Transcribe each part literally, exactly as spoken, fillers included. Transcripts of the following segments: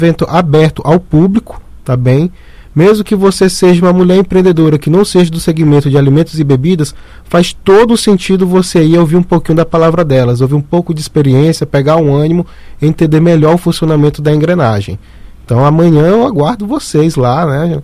evento aberto ao público, tá bem? Mesmo que você seja uma mulher empreendedora que não seja do segmento de alimentos e bebidas, faz todo sentido você ir ouvir um pouquinho da palavra delas, ouvir um pouco de experiência, pegar um ânimo, entender melhor o funcionamento da engrenagem. Então amanhã eu aguardo vocês lá, né?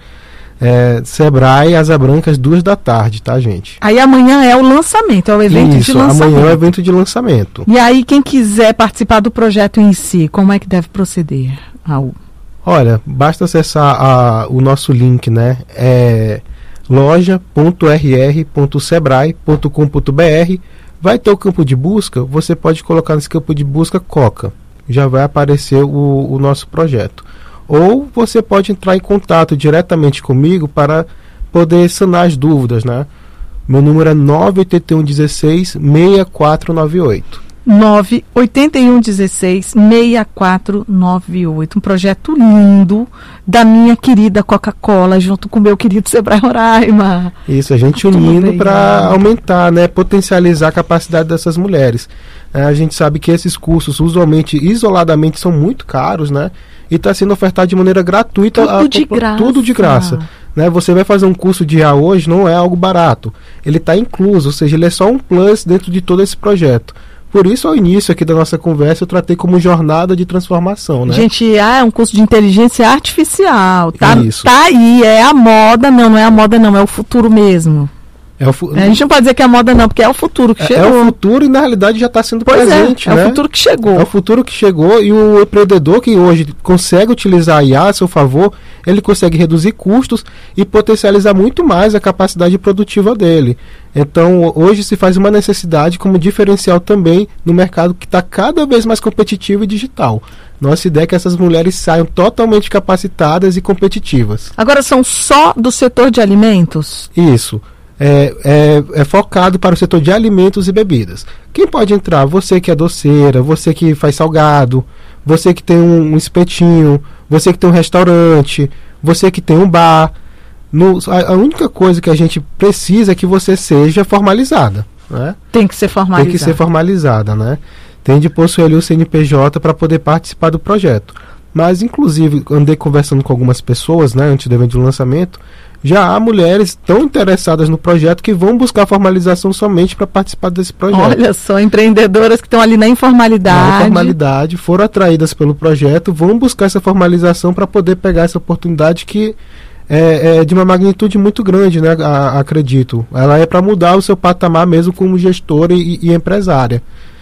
É, Sebrae, Asa Brancas, duas da tarde, tá, gente? Aí amanhã é o lançamento, é o evento Isso, de lançamento. Amanhã é o evento de lançamento. E aí quem quiser participar do projeto em si, como é que deve proceder, Raul? Olha, basta acessar a, o nosso link, né? É loja ponto r r ponto sebrae ponto com ponto b r. Vai ter o campo de busca, você pode colocar nesse campo de busca Coca. Já vai aparecer o, o nosso projeto. Ou você pode entrar em contato diretamente comigo para poder sanar as dúvidas, né? Meu número é nove oito um um seis, seis quatro nove oito. nove oito um um seis, seis quatro nove oito. Um projeto lindo da minha querida Coca-Cola, junto com o meu querido Sebrae Roraima. Isso, a gente unindo para aumentar, né, potencializar a capacidade dessas mulheres. É, a gente sabe que esses cursos, usualmente, isoladamente, são muito caros, né? E está sendo ofertado de maneira gratuita. Tudo a, de graça. Tudo de graça. Né? Você vai fazer um curso de I A hoje, não é algo barato. Ele está incluso, ou seja, ele é só um plus dentro de todo esse projeto. Por isso, ao início aqui da nossa conversa, eu tratei como jornada de transformação, né? Gente, ah, é um curso de inteligência artificial, tá, Isso. tá aí, é a moda, não, não é a moda não, é o futuro mesmo. É o fu- A gente não pode dizer que é a moda não, porque é o futuro que é, chegou. é o futuro e na realidade já está sendo pois presente, é, né? é o futuro que chegou. É o futuro que chegou e o empreendedor que hoje consegue utilizar a I A a seu favor, ele consegue reduzir custos e potencializar muito mais a capacidade produtiva dele. Então, hoje se faz uma necessidade como diferencial também no mercado que está cada vez mais competitivo e digital. Nossa ideia é que essas mulheres saiam totalmente capacitadas e competitivas. Agora, são só do setor de alimentos? Isso. É, é, é focado para o setor de alimentos e bebidas. Quem pode entrar? Você que é doceira, você que faz salgado, você que tem um, um espetinho, você que tem um restaurante, você que tem um bar. No, a, a única coisa que a gente precisa é que você seja formalizada, né? Tem que ser formalizada. Tem que ser formalizada, né? Tem de possuir ali o C N P J para poder participar do projeto. Mas, inclusive, andei conversando com algumas pessoas, né, antes do evento de lançamento, já há mulheres tão interessadas no projeto que vão buscar formalização somente para participar desse projeto. Olha só, empreendedoras que estão ali na informalidade. Na informalidade, foram atraídas pelo projeto, vão buscar essa formalização para poder pegar essa oportunidade que é, é de uma magnitude muito grande, né, a, acredito. Ela é para mudar o seu patamar mesmo como gestora e, e empresária.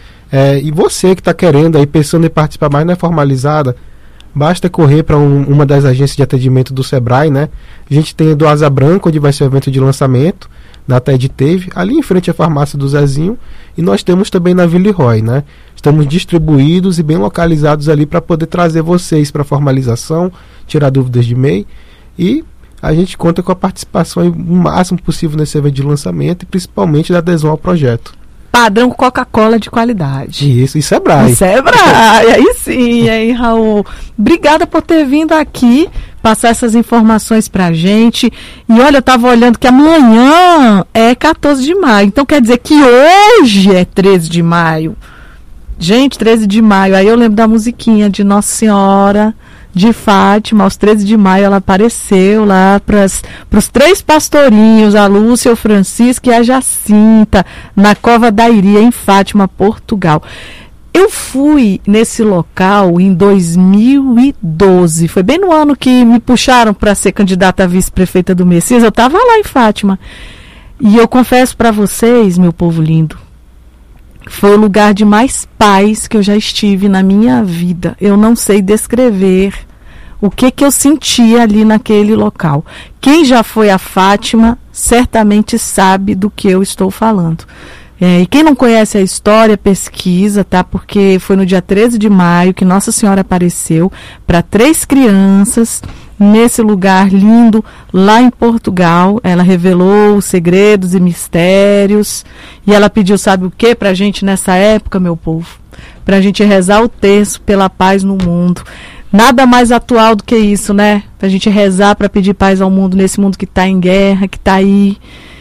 É, e você que está querendo, aí, pensando em participar mais na formalizada, basta correr para um, uma das agências de atendimento do Sebrae, né? A gente tem do Asa Branca, onde vai ser o evento de lançamento, na TED Teve, ali em frente à farmácia do Zezinho, e nós temos também na Villeroy, né? Estamos distribuídos e bem localizados ali para poder trazer vocês para formalização, tirar dúvidas de E M E I, e a gente conta com a participação aí, o máximo possível nesse evento de lançamento e principalmente da adesão ao projeto. Padrão Coca-Cola de qualidade. Isso, e Sebrae. E Sebrae, aí sim, aí Raul. Obrigada por ter vindo aqui, passar essas informações pra gente. E olha, eu tava olhando que amanhã é quatorze de maio, então quer dizer que hoje é treze de maio. Gente, treze de maio, aí eu lembro da musiquinha de Nossa Senhora de Fátima, aos treze de maio ela apareceu lá para os três pastorinhos, a Lúcia, o Francisco e a Jacinta, na Cova da Iria, em Fátima, Portugal. Eu fui nesse local em dois mil e doze, foi bem no ano que me puxaram para ser candidata a vice-prefeita do Messias, eu estava lá em Fátima. E eu confesso para vocês, meu povo lindo, foi o lugar de mais paz que eu já estive na minha vida. Eu não sei descrever o que, que eu sentia ali naquele local. Quem já foi a Fátima certamente sabe do que eu estou falando. É, e quem não conhece a história, pesquisa, tá? Porque foi no dia treze de maio que Nossa Senhora apareceu para três crianças nesse lugar lindo, lá em Portugal. Ela revelou os segredos e mistérios. E ela pediu, sabe o que pra gente nessa época, meu povo? Pra gente rezar o terço pela paz no mundo. Nada mais atual do que isso, né? Pra gente rezar para pedir paz ao mundo, nesse mundo que tá em guerra, que tá aí.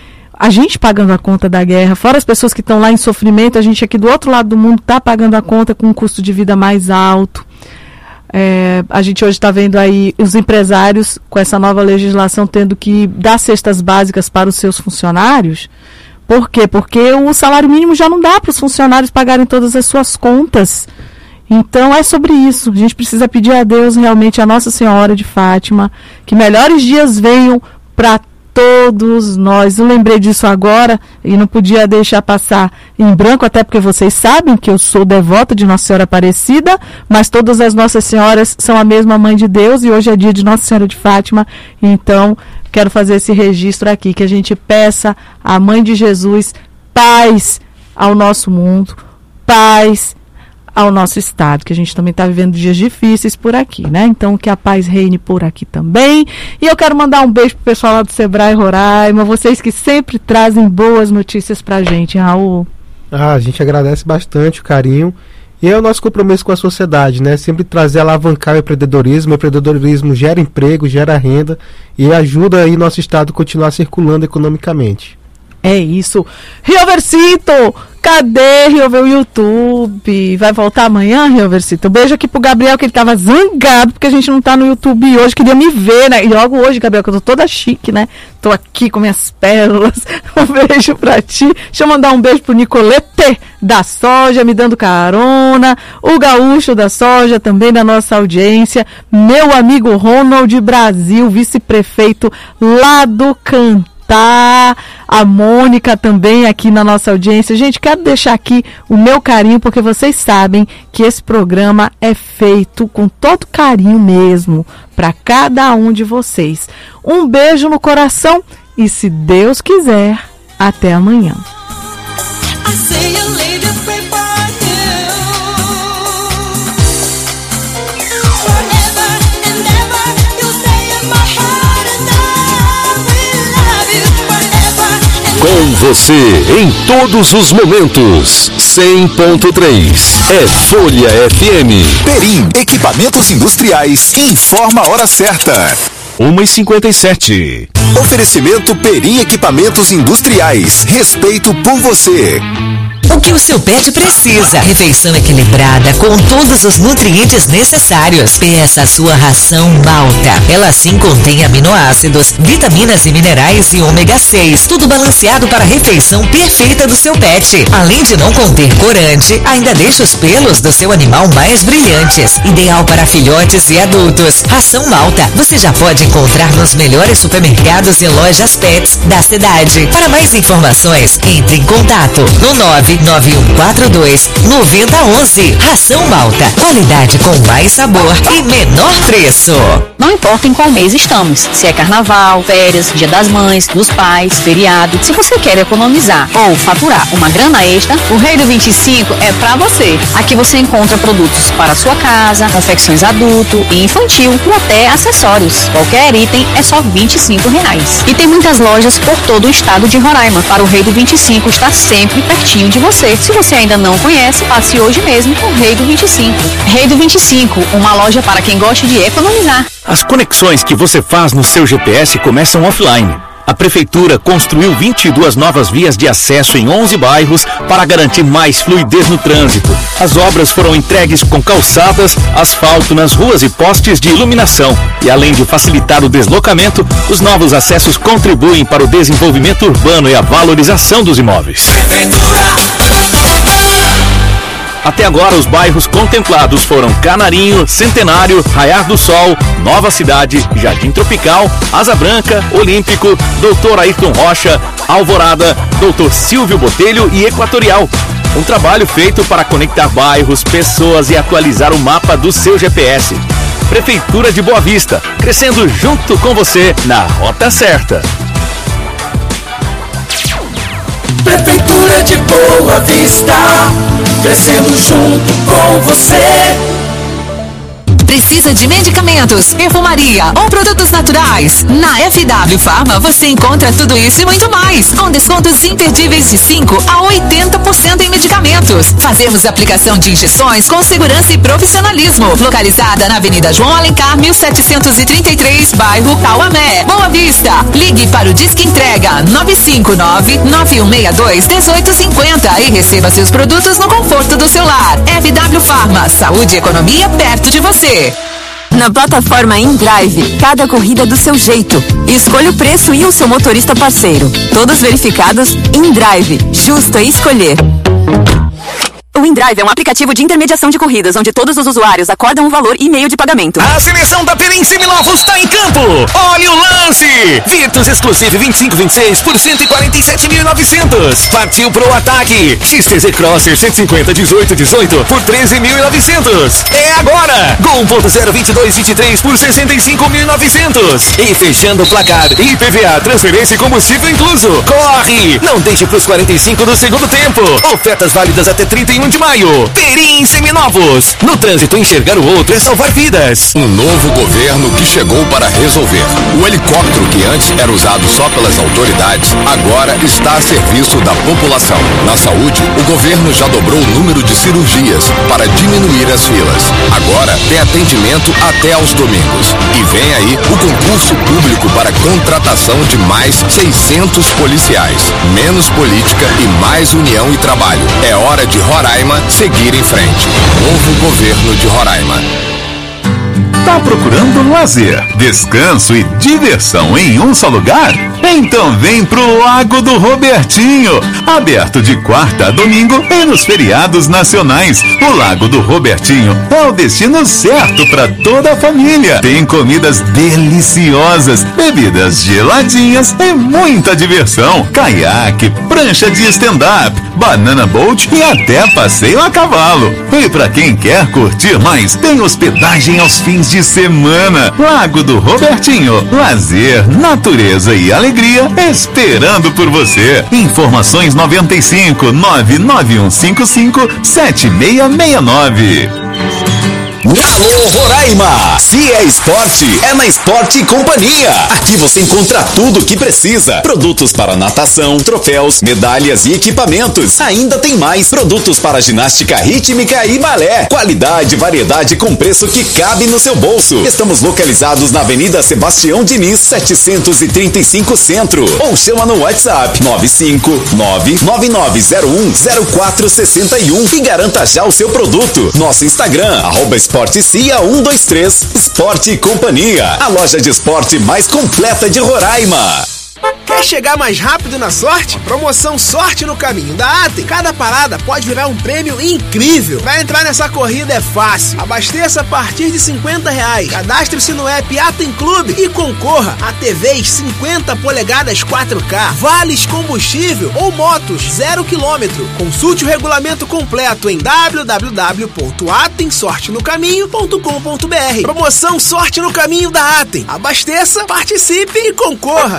A gente pagando a conta da guerra, fora as pessoas que estão lá em sofrimento, a gente aqui do outro lado do mundo está pagando a conta com um custo de vida mais alto. É, a gente hoje está vendo aí os empresários com essa nova legislação tendo que dar cestas básicas para os seus funcionários. Por quê? Porque o salário mínimo já não dá para os funcionários pagarem todas as suas contas. Então é sobre isso. A gente precisa pedir a Deus, realmente, a Nossa Senhora de Fátima, que melhores dias venham para todos nós. Eu lembrei disso agora e não podia deixar passar em branco, até porque vocês sabem que eu sou devota de Nossa Senhora Aparecida, mas todas as Nossas Senhoras são a mesma Mãe de Deus e hoje é dia de Nossa Senhora de Fátima. Então, quero fazer esse registro aqui, que a gente peça à Mãe de Jesus paz ao nosso mundo, paz ao nosso estado, que a gente também está vivendo dias difíceis por aqui, né? Então, que a paz reine por aqui também. E eu quero mandar um beijo pro pessoal lá do Sebrae Roraima, vocês que sempre trazem boas notícias pra gente, Raul. Ah, a gente agradece bastante o carinho. E é o nosso compromisso com a sociedade, né? Sempre trazer, alavancar o empreendedorismo. O empreendedorismo gera emprego, gera renda e ajuda aí nosso estado a continuar circulando economicamente. É isso. Rioversito, cadê Riover o YouTube? Vai voltar amanhã, Rioversito? Um beijo aqui pro Gabriel, que ele tava zangado porque a gente não tá no YouTube hoje, queria me ver, né? E logo hoje, Gabriel, que eu tô toda chique, né? Tô aqui com minhas pérolas. Um beijo pra ti. Deixa eu mandar um beijo pro Nicolete da Soja, me dando carona. O Gaúcho da Soja, também da nossa audiência. Meu amigo Ronald Brasil, vice-prefeito lá do Cantão. Tá, a Mônica também aqui na nossa audiência. Gente, quero deixar aqui o meu carinho, porque vocês sabem que esse programa é feito com todo carinho mesmo, para cada um de vocês. Um beijo no coração e, se Deus quiser, até amanhã. Com você em todos os momentos. cem ponto três é Folha F M. Perim, equipamentos industriais, informa a hora certa. uma e cinquenta e sete. Oferecimento Perim Equipamentos Industriais. Respeito por você. O que o seu pet precisa? Refeição equilibrada com todos os nutrientes necessários. Peça a sua ração Malta. Ela sim contém aminoácidos, vitaminas e minerais e ômega seis. Tudo balanceado para a refeição perfeita do seu pet. Além de não conter corante, ainda deixa os pelos do seu animal mais brilhantes. Ideal para filhotes e adultos. Ração Malta você já pode encontrar nos melhores supermercados e lojas pets da cidade. Para mais informações, entre em contato no nove nove um quatro dois nove zero um um. Ração Malta. Qualidade com mais sabor e menor preço. Não importa em qual mês estamos, se é carnaval, férias, dia das mães, dos pais, feriado. Se você quer economizar ou faturar uma grana extra, o Rei do vinte e cinco é pra você. Aqui você encontra produtos para sua casa, confecções adulto e infantil e até acessórios. Qualquer item é só vinte e cinco reais. E tem muitas lojas por todo o estado de Roraima, para o Rei do vinte e cinco estar sempre pertinho de você. Se você ainda não conhece, passe hoje mesmo com o Rei do vinte e cinco. Rei do vinte e cinco, uma loja para quem gosta de economizar. As conexões que você faz no seu G P S começam offline. A Prefeitura construiu vinte e duas novas vias de acesso em onze bairros para garantir mais fluidez no trânsito. As obras foram entregues com calçadas, asfalto nas ruas e postes de iluminação. E além de facilitar o deslocamento, os novos acessos contribuem para o desenvolvimento urbano e a valorização dos imóveis. Até agora, os bairros contemplados foram Canarinho, Centenário, Raiar do Sol, Nova Cidade, Jardim Tropical, Asa Branca, Olímpico, doutor Ayrton Rocha, Alvorada, doutor Silvio Botelho e Equatorial. Um trabalho feito para conectar bairros, pessoas e atualizar o mapa do seu G P S. Prefeitura de Boa Vista, crescendo junto com você na rota certa. Prefeitura de Boa Vista, crescendo junto com você. Precisa de medicamentos, perfumaria ou produtos naturais? Na F W Pharma você encontra tudo isso e muito mais, com descontos imperdíveis de cinco a oitenta por cento em medicamentos. Fazemos aplicação de injeções com segurança e profissionalismo. Localizada na Avenida João Alencar, mil setecentos e trinta e três, bairro Tauamé, Boa Vista. Ligue para o Disque Entrega nove cinco nove, nove um seis dois, um oito cinco zero e receba seus produtos no conforto do seu lar. F W Pharma, saúde e economia perto de você. Na plataforma InDrive, cada corrida do seu jeito. Escolha o preço e o seu motorista parceiro. Todos verificados. InDrive, justo é escolher. O InDrive é um aplicativo de intermediação de corridas, onde todos os usuários acordam um valor e meio de pagamento. A seleção da Perim Seminovos está em campo. Olha o lance! Virtus Exclusive vinte e cinco vinte e seis por cento e quarenta e sete mil e novecentos. Partiu pro ataque. X T Z Crosser cento e cinquenta dezoito dezoito por treze mil e novecentos. É agora! Gol um ponto zero vinte e dois vinte e três por sessenta e cinco mil e novecentos. E fechando o placar, I P V A, transferência e combustível incluso. Corre! Não deixe pros quarenta e cinco do segundo tempo. Ofertas válidas até trinta e um de maio. Perim Seminovos. No trânsito, enxergar o outro é salvar vidas. Um novo governo que chegou para resolver. O helicóptero que antes era usado só pelas autoridades, agora está a serviço da população. Na saúde, o governo já dobrou o número de cirurgias para diminuir as filas. Agora tem atendimento até aos domingos. E vem aí o concurso público para contratação de mais seiscentos policiais. Menos política e mais união e trabalho. É hora de Roraima seguir em frente. Novo governo de Roraima. Tá procurando lazer, descanso e diversão em um só lugar? Então vem pro Lago do Robertinho, aberto de quarta a domingo e nos feriados nacionais. O Lago do Robertinho é o destino certo para toda a família. Tem comidas deliciosas, bebidas geladinhas e muita diversão. Caiaque, prancha de stand-up, banana boat e até passeio a cavalo. E para quem quer curtir mais, tem hospedagem aos fins de semana. Lago do Robertinho, lazer, natureza e alegria esperando por você. Informações noventa e cinco, nove nove um cinco cinco, sete seis seis nove. Alô Roraima! Se é esporte, é na Esporte Companhia. Aqui você encontra tudo o que precisa. Produtos para natação, troféus, medalhas e equipamentos. Ainda tem mais produtos para ginástica rítmica e balé. Qualidade e variedade com preço que cabe no seu bolso. Estamos localizados na Avenida Sebastião Diniz, setecentos e trinta e cinco Centro. Ou chama no WhatsApp nove cinco nove nove nove zero um zero quatro seis um e garanta já o seu produto. Nosso Instagram, arroba Esporte Cia um dois três, Esporte e Companhia, a loja de esporte mais completa de Roraima. Quer chegar mais rápido na sorte? Promoção Sorte no Caminho da Atem. Cada parada pode virar um prêmio incrível. Pra entrar nessa corrida é fácil. Abasteça a partir de cinquenta reais. Cadastre-se no app Atem Clube e concorra a T Vs cinquenta polegadas quatro K, vales combustível ou motos zero quilômetro. Consulte o regulamento completo em w w w ponto atem sorte no caminho ponto com ponto b r. Promoção Sorte no Caminho da Atem. Abasteça, participe e concorra.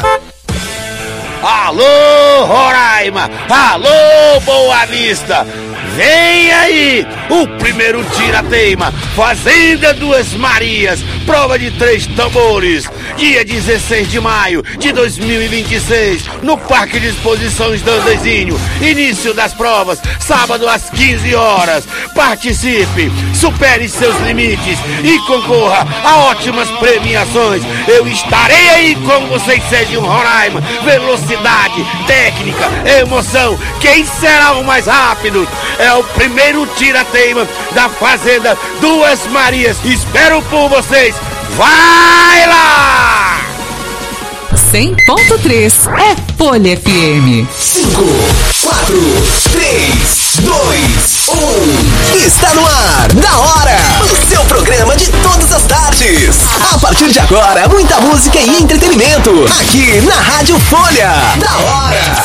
Alô, Roraima! Alô, Boa Vista! Vem aí o primeiro tira-teima, Fazenda Duas Marias, prova de três tambores, dia dezesseis de maio de dois mil e vinte e seis, no Parque de Exposições Dandezinho. Início das provas, sábado às quinze horas. Participe, supere seus limites e concorra a ótimas premiações. Eu estarei aí com vocês, Serginho Roraima. Velocidade, técnica, emoção. Quem será o mais rápido? É o primeiro tira-teima da Fazenda Duas Marias. Espero por vocês. Vai lá! cem ponto três é Folha F M. cinco, quatro, três, dois, um. Está no ar, da hora, o seu programa de todas as tardes. A partir de agora, muita música e entretenimento. Aqui na Rádio Folha. Da hora.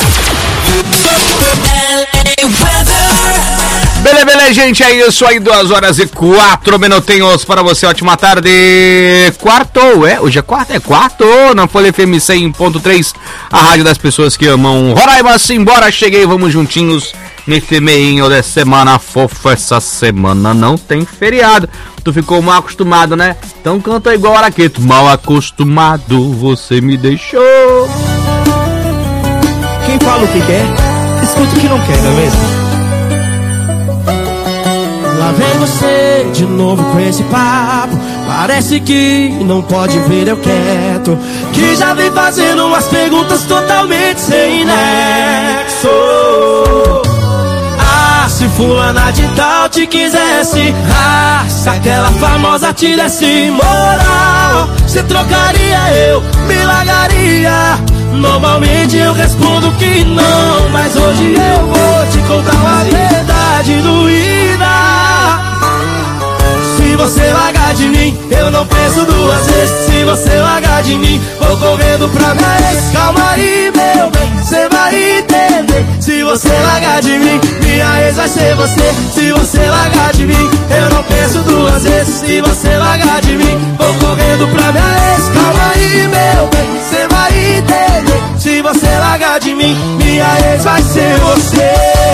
Beleza, beleza, gente, é isso aí, duas horas e quatro minutinhos para você, ótima tarde. Quartou, é? Hoje é quarta? É quarto, na Folha F M cem ponto três, a rádio das pessoas que amam Roraima. Simbora, cheguei, vamos juntinhos nesse meinho de semana fofa. Essa semana não tem feriado. Tu ficou mal acostumado, né? Então canta igual Araqueto. Mal acostumado, você me deixou. Quem fala o que quer, escuta o que não quer, não é mesmo? Lá vem você de novo com esse papo. Parece que não pode ver eu quieto, que já vem fazendo umas perguntas totalmente sem nexo. Ah, se fulana de tal te quisesse, ah, se aquela famosa te desse moral, cê trocaria, eu me largaria. Normalmente eu respondo que não, mas hoje eu vou te contar uma verdade doída. Se você largar de mim, eu não penso duas vezes. Se você largar de mim, vou correndo pra minha ex. Calma aí, meu bem, cê vai entender. Se você largar de mim, minha ex vai ser você. Se você largar de mim, eu não penso duas vezes. Se você largar de mim, vou correndo pra minha ex. Calma aí, meu bem, cê vai entender. Se você largar de mim, minha ex vai ser você.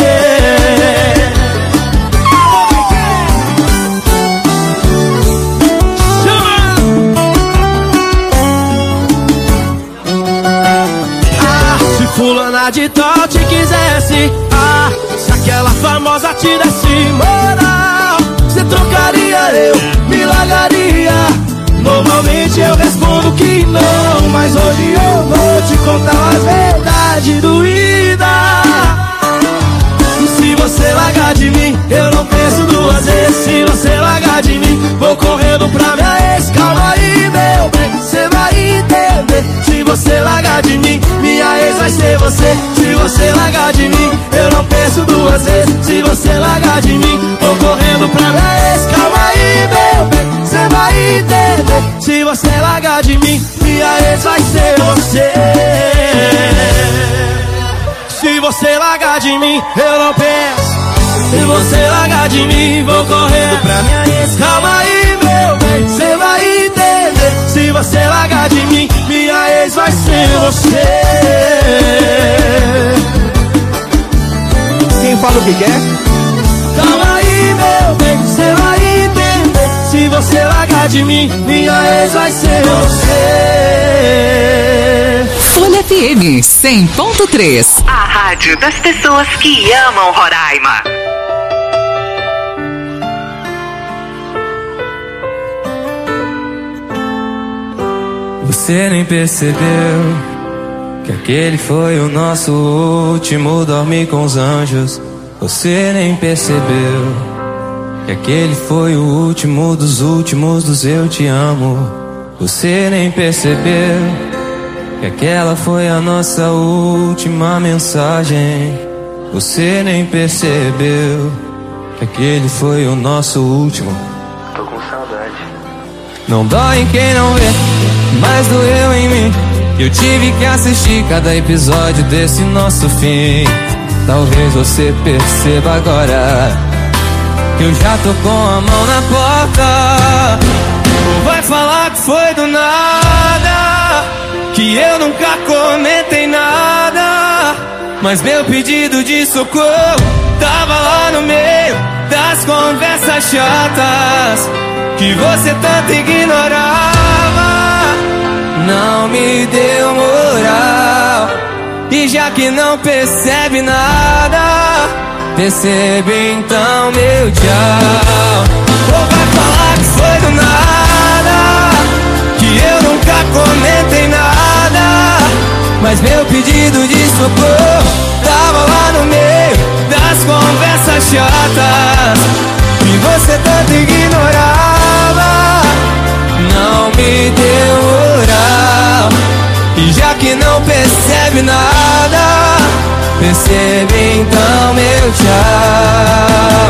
Fulana de tal te quisesse, ah, se aquela famosa te desse moral, cê trocaria, eu me largaria. Normalmente eu respondo que não, mas hoje eu vou te contar uma verdade doída. Se você largar de mim, eu não penso duas vezes. Se você largar de mim, vou correndo pra minha ex. Calma aí, meu bem, cê vai entender. Se você largar de mim, minha ex vai ser você. Se você largar de mim, eu não penso duas vezes. Se você largar de mim, vou correndo pra minha ex. Calma aí, meu bem, cê vai entender. Se você largar de mim, minha ex vai ser você. Se você largar de mim, eu não penso. Se você largar de mim, vou correndo pra minha ex. Calma aí, meu bem, cê vai entender. Se você largar de mim, minha ex vai ser você. Quem fala o que quer? Calma aí, meu bem, cê vai entender. Se você largar de mim, minha ex vai ser você. Folha F M cem ponto três. A rádio das pessoas que amam Roraima. Você nem percebeu que aquele foi o nosso último dormir com os anjos. Você nem percebeu que aquele foi o último dos últimos dos eu te amo. Você nem percebeu que aquela foi a nossa última mensagem. Você nem percebeu que aquele foi o nosso último. Tô com saudade. Não dói em quem não vê, mas doeu em mim. Eu tive que assistir cada episódio desse nosso fim. Talvez você perceba agora que eu já tô com a mão na porta. Ou vai falar que foi do nada, que eu nunca comentei nada, mas meu pedido de socorro tava lá no meio das conversas chatas que você tanto ignorava. Não me deu moral, e já que não percebe nada, percebe então meu tchau. Ou vai falar que foi do nada, que eu nunca comentei nada, mas meu pedido de socorro tava lá no meio das conversas chatas que você tanto ignorava. Não me deu moral, e já que não percebe nada, percebe então meu tchau.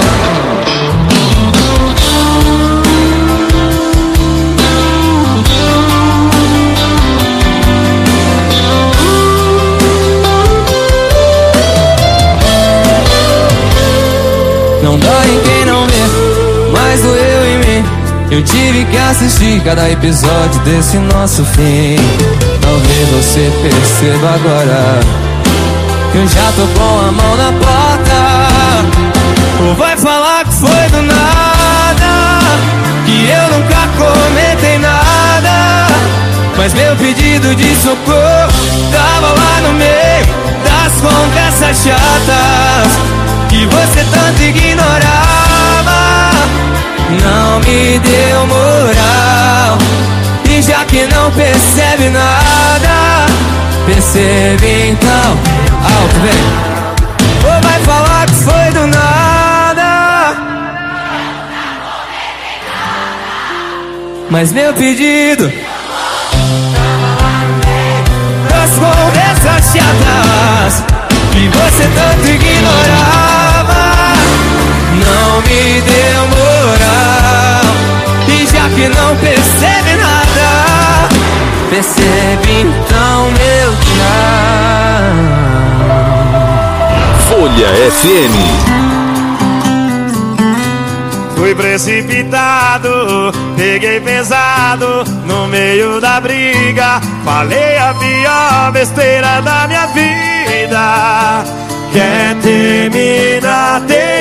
Não dói em quem não vê, mas doeu em mim. Eu tive que assistir cada episódio desse nosso fim. Talvez você perceba agora que eu já tô com a mão na porta. Ou vai falar que foi do nada, que eu nunca comentei nada, mas meu pedido de socorro tava lá no meio das conversas chatas que você tanto ignorava. Não me deu moral, e já que não percebe nada, percebe então. Alto, vem. Ou vai falar que foi do nada, mas meu pedido das conversas chatas que você tanto ignorava não me deu moral. E já que não percebe nada, percebe então meu tchau. Folha F M. Fui precipitado, peguei pesado no meio da briga. Falei a pior besteira da minha vida. Quer terminar,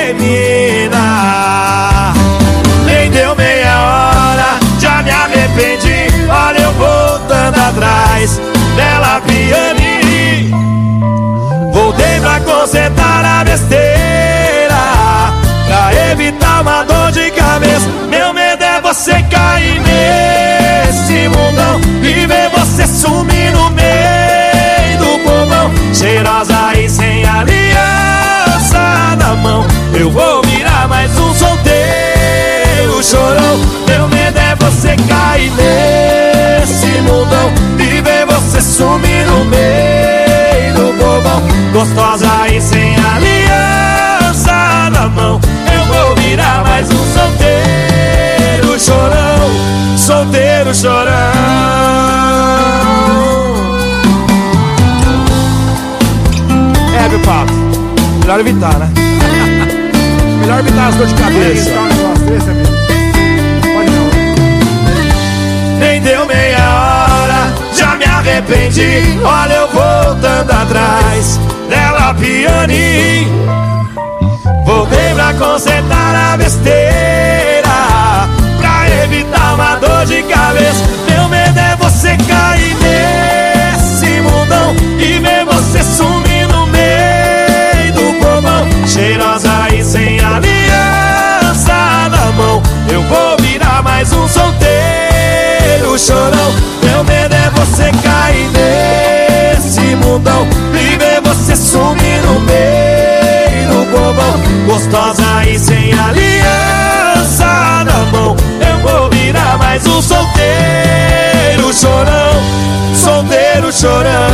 termina. Nem deu meia hora, já me arrependi. Olha eu voltando atrás dela pianinho. Voltei pra consertar a besteira, pra evitar uma dor de cabeça. Meu medo é você cair nesse mundão e ver você sumir no meio do povão. Cheirosa e sem aliança na mão, eu vou virar mais um solteiro chorão. Meu medo é você cair nesse mundão e ver você sumir no meio do povão. Gostosa e sem aliança na mão, eu vou virar mais um solteiro chorão. Solteiro chorão. É, meu papo, melhor evitar, né? Melhor evitar as dores de cabeça. Pode não. Nem deu meia hora, já me arrependi. Olha eu voltando atrás dela pianinho. Voltei pra consertar a besteira, pra evitar uma dor de cabeça. Meu medo é você cair nesse mundão e ver você sumir no meio do povão. Cheirosa e sem aliança na mão, eu vou virar mais um solteiro chorão. Meu medo é você cair nesse mundão e ver você sumir no meio do povão. Gostosa e sem aliança na mão, eu vou virar mais um solteiro chorão. Solteiro chorão.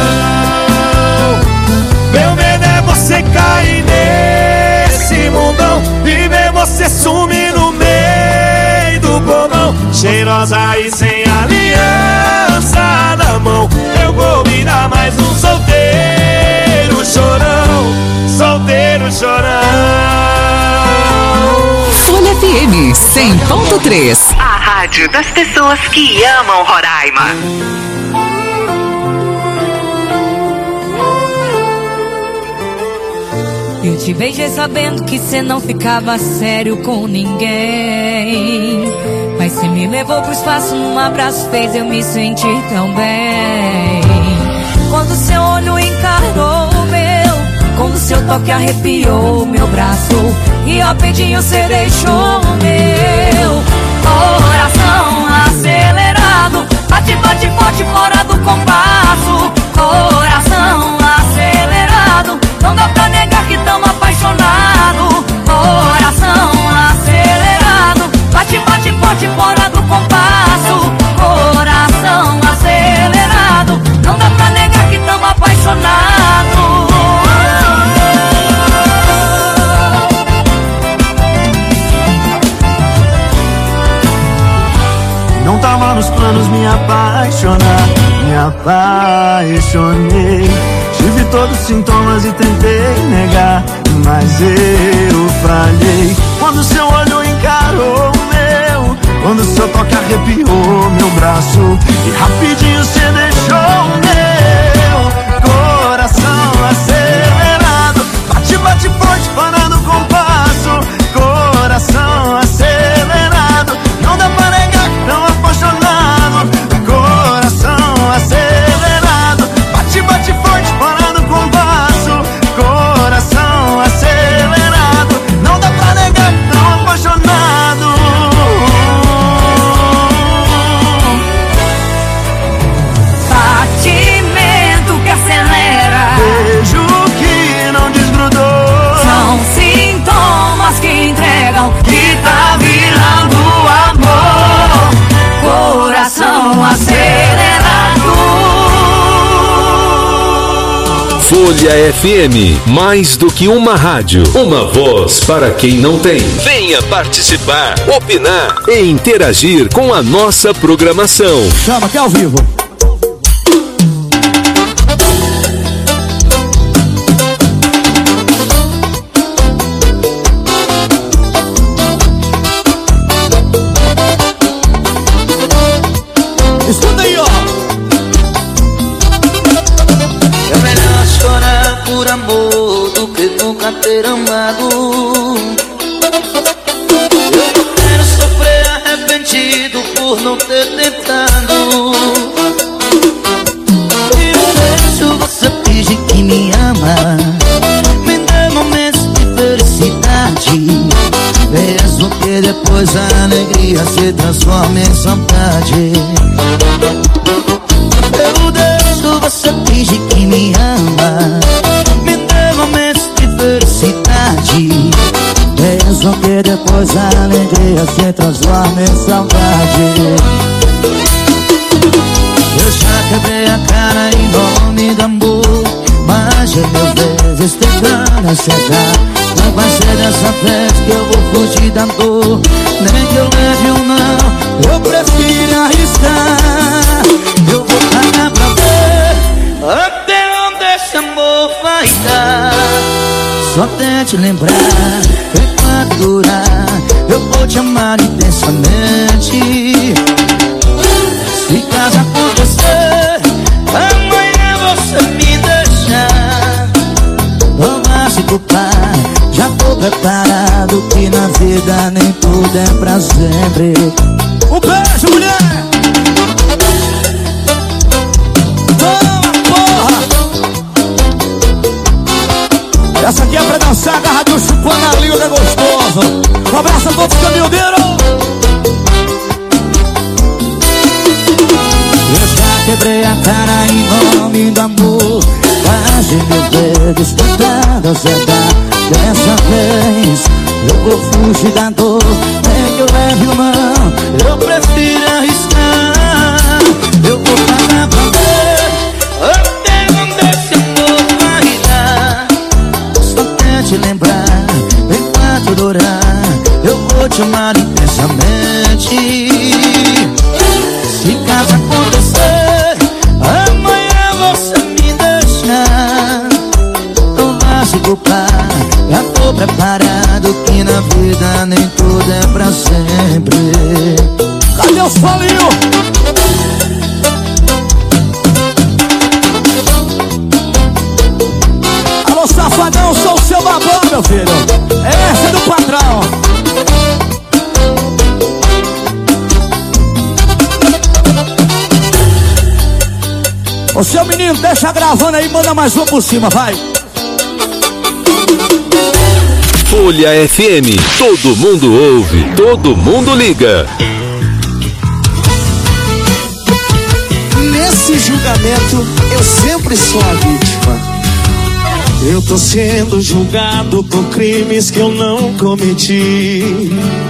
Meu medo é você cair nesse mundão e ver você sumir no meio do povão. Cheirosa e sem aliança na mão, eu vou virar mais um solteiro chorão. Solteiro chorão. Folha F M cem ponto três. A rádio das pessoas que amam Roraima. Eu te beijei sabendo que cê não ficava sério com ninguém, mas cê me levou pro espaço, num abraço fez eu me sentir tão bem. Quando seu olho encarou o meu, quando seu toque arrepiou meu braço, e rapidinho cê deixou o meu coração acelerado. Bate, bate forte fora do compasso. Coração acelerado, não dá pra negar que tamo apaixonado. Coração acelerado, bate, bate forte fora do compasso. Coração acelerado, não dá pra negar que tamo apaixonado. Não tava nos planos me apaixonar, me apaixonei. Tive todos os sintomas e tentei negar, mas eu falhei. Quando seu olho encarou o meu, quando seu toque arrepiou meu braço, e rapidinho cê deixou o meu coração acelerado. Bate, bate forte, parando o compasso. Coração acelerado, não dá pra negar que tão apaixonado. Coração acelerado, bate, bate forte, parando o compasso. Coração acelerado, não dá pra negar que tão apaixonado. Folha F M, mais do que uma rádio, uma voz para quem não tem. Venha participar, opinar e interagir com a nossa programação. Chama que é ao vivo. Escuta aí, ó. É melhor chorar por amor do que nunca ter amado. Eu não quero sofrer arrependido por não ter tentado. E eu deixo você fingir que me ama, me dê momentos de felicidade, mesmo que depois a alegria se transforme em saudade. Eu deixo você fingir que me ama, me dê momentos de felicidade, mesmo que depois a alegria se transforme em saudade. Eu já quebrei a cara em nome do amor, mas é mil vezes tentando acertar. Não vai ser dessa vez que eu vou fugir da dor, nem que eu leve ou não, eu prefiro arriscar. Eu vou pagar pra ver até onde esse amor vai dar. Só tente lembrar, enquanto durar, eu vou te amar intensamente. Se caso acontecer, amanhã você me deixar, não vai se culpar. Já tô preparado que na vida nem tudo é pra sempre. Um beijo, mulher! Toma, porra! Essa aqui é pra dançar, agarradinho, chupando a língua, é gostoso. Um abraço a todos os caminhoneiros! Eu já quebrei a cara em nome do amor, quase mil vezes tentando acertar. Dessa vez eu vou fugir da dor, nem que eu leve o mão, eu prefiro arriscar. Eu vou pagar pra ver até onde esse amor vai dar. Só tente lembrar, enquanto durar, eu vou te amar intensamente. Se caso acontecer, amanhã você me deixar, não vai se culpar. Já tô preparado que na vida nem tudo é pra sempre. Cadê os falinhos? Alô, safadão, sou o seu babão, meu filho. Essa é do patrão. Ô, seu menino, deixa gravando aí, manda mais um por cima, vai. Folha F M, todo mundo ouve, todo mundo liga. Nesse julgamento eu sempre sou a vítima. Eu tô sendo julgado por crimes que eu não cometi.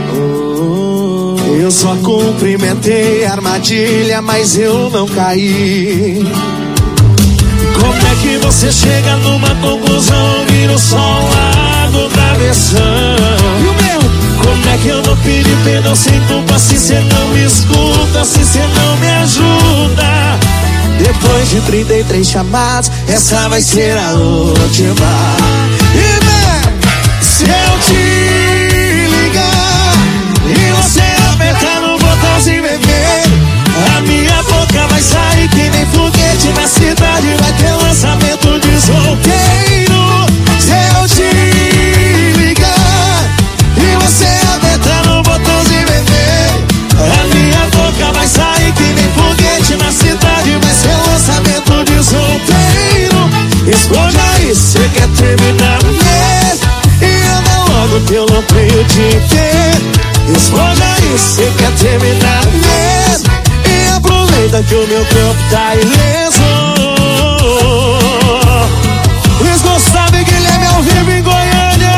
Eu só cumprimentei a armadilha, mas eu não caí. Como é que você chega numa conclusão? Vira só um lado da versão. E o meu? Como é que eu vou pedir perdão sem culpa se cê não me escuta, se cê não me ajuda? Depois de trinta e três chamadas, essa vai ser a última. E meu, se eu te ligar e você apertar no botãozinho vermelho, a minha boca vai sair que nem foguete na cidade. Vai ter lançamento de solteiro. Se eu te ligar e você apertar no botãozinho vermelho, a minha boca vai sair que nem foguete na cidade. Vai ser lançamento de solteiro. Esconda aí, cê quer terminar mesmo, e anda logo que eu não tenho de ter. Esconda aí, cê quer terminar mesmo, e aproveita que o meu corpo tá ileso. Luiz Gustavo e Guilherme ao vivo em Goiânia.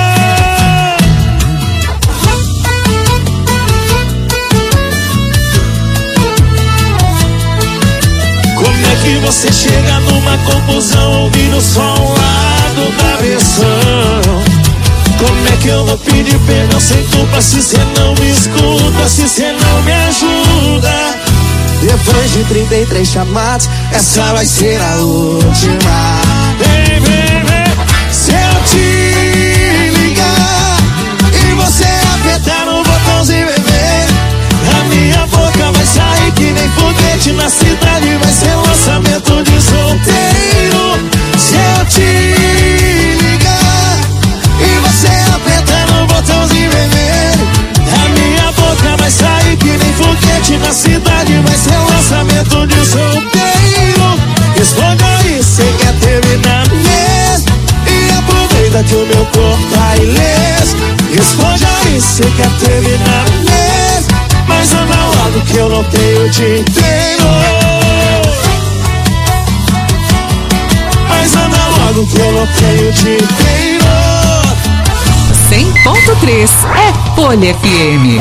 Como é que você chega numa confusão ouvindo só um lado da versão? Como é que eu vou pedir perdão sem culpa se cê não me escuta, se cê não me ajuda? Depois de trinta e três chamadas, essa vai ser a última. Vem, vem, vem. Se eu te ligar e você apertar no botãozinho vermelho, a minha boca vai sair que nem foguete na cidade, vai ser lançamento de solteiro. Se eu te ligar e você apertar no botãozinho vermelho, a minha boca vai sair que nem foguete na cidade, vai ser lançamento de solteiro. Responda aí, cê quer terminar mesmo? E aproveita que o meu corpo tá ileso. Responde aí, cê quer terminar mesmo? Mas anda logo que eu não tenho o dia inteiro. Mas anda logo que eu não tenho o dia inteiro. cem ponto três é Folha F M.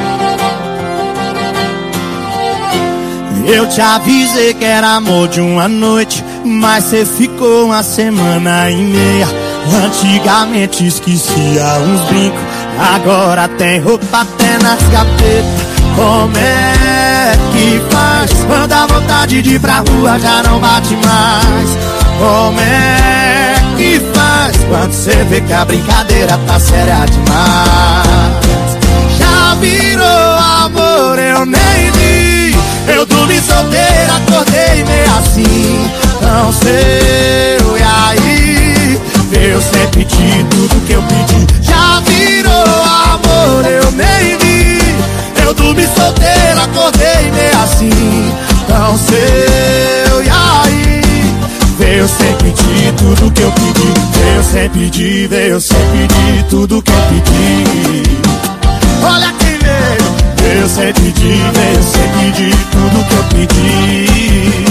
Eu te avisei que era amor de uma noite, mas cê ficou uma semana e meia. Antigamente esquecia uns brincos, agora tem roupa até nas gavetas. Como é que faz quando a vontade de ir pra rua já não bate mais? Como é que faz quando cê vê que a brincadeira tá séria demais? Já virou amor, eu nem vi. Eu dormi solteiro, acordei meio assim. Não sei, e aí? Eu sempre pedi tudo que eu pedi. Já virou amor, eu nem vi. Eu dormi solteiro, acordei meio assim. Não sei, e aí? Eu sempre pedi tudo que eu pedi. Eu sempre pedi, eu sempre pedi tudo que eu pedi. Olha quem veio. Eu sempre pedi, eu sempre pedi tudo que eu pedi.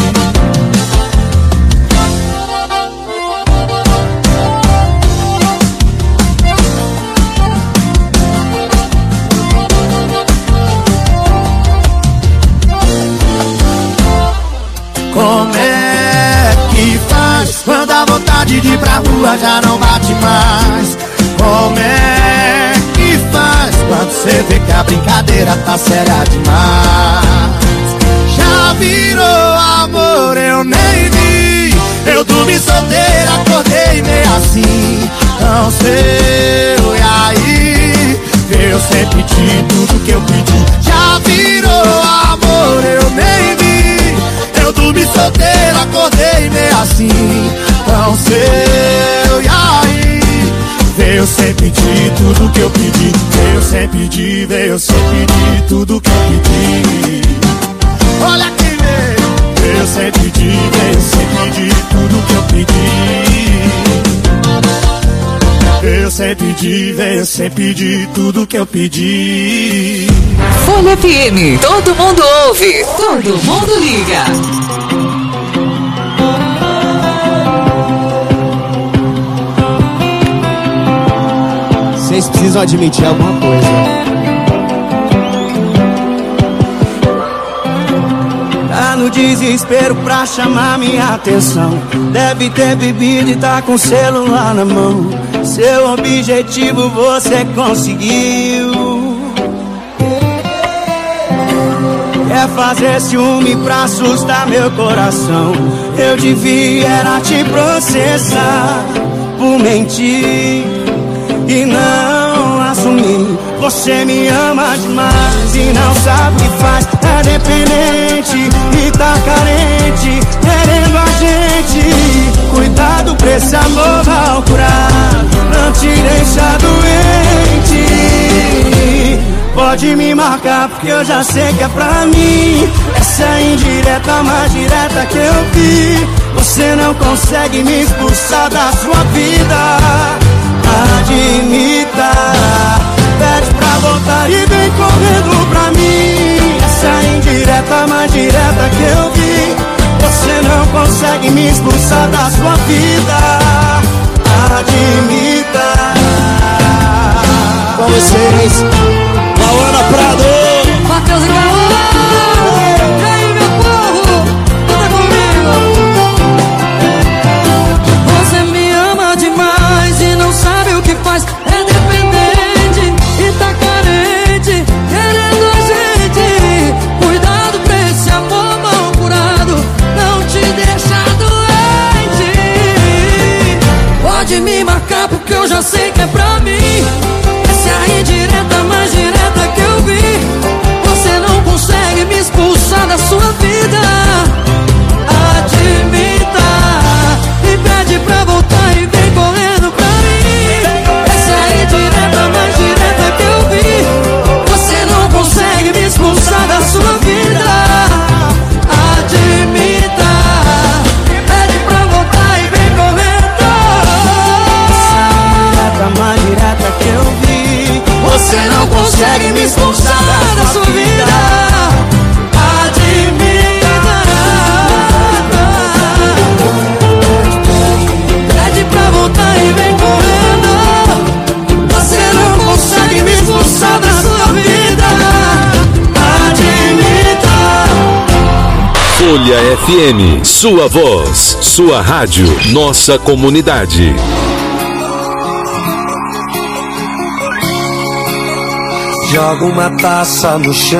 Como é que faz quando a vontade de ir pra rua já não bate mais? Como é que faz quando cê vê que a brincadeira tá séria demais? Já virou amor, eu nem vi. Eu dormi solteiro, acordei meio assim. Não sei, e aí? Eu sempre pedi tudo que eu pedi. Já virou amor, eu nem vi. Eu dormi solteiro, acordei meio assim. Não sei, e aí? Eu sempre pedi tudo que eu pedi. Eu sempre pedi, eu sempre pedi tudo que eu pedi. Olha quem veio. Eu sempre pedi, eu sempre pedi tudo que eu pedi. Eu sempre pedi, eu sempre pedi tudo que eu pedi. Folha F M, todo mundo ouve, todo mundo liga. Vocês precisam admitir alguma coisa. Tá no desespero pra chamar minha atenção. Deve ter bebido e tá com o celular na mão. Seu objetivo você conseguiu. Quer fazer ciúme pra assustar meu coração. Eu devia era te processar por mentir e não assumir. Você me ama demais e não sabe o que faz. É dependente e tá carente, querendo a gente. Cuidado pra esse amor mal curar, não te deixa doente. Pode me marcar porque eu já sei que é pra mim. Essa é a indireta mais direta que eu vi. Você não consegue me expulsar da sua vida. Admita, pede pra voltar e vem correndo pra mim. Essa é a indireta mais direta que eu vi. Você não consegue me expulsar da sua vida. Admita. Com vocês, Lauana Prado, Matheus e Caô. E aí, meu povo, canta comigo. que eu já sei que é pra mim. Essa é a indireta mais direta que eu vi. Você não consegue me expulsar da sua vida. Admita e pede pra voltar e vem correndo pra mim. Essa é a indireta mais direta que eu vi. Você não consegue me expulsar da sua vida. Admita, pede pra voltar e vem correndo. Essa é a indireta mais direta que eu vi. Você não consegue me expulsar da sua vida. Admita, pede pra voltar e vem correndo. Você não consegue me expulsar da sua vida. Admita. Folha F M, sua voz, sua rádio, nossa comunidade. Joga uma taça no chão